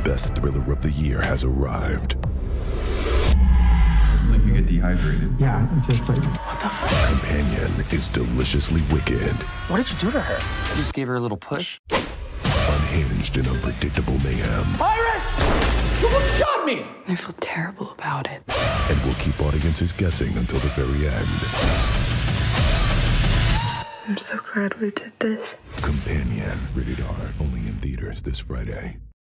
best thriller of the year has arrived. It's like you get dehydrated. Yeah, it's just like... Companion is deliciously wicked, What did you do to her? I just gave her a little push. unhinged and unpredictable mayhem, Iris! You almost shot me! I feel terrible about it. and will keep audiences guessing until the very end. I'm so glad we did this. Companion, rated R, only in theaters this Friday.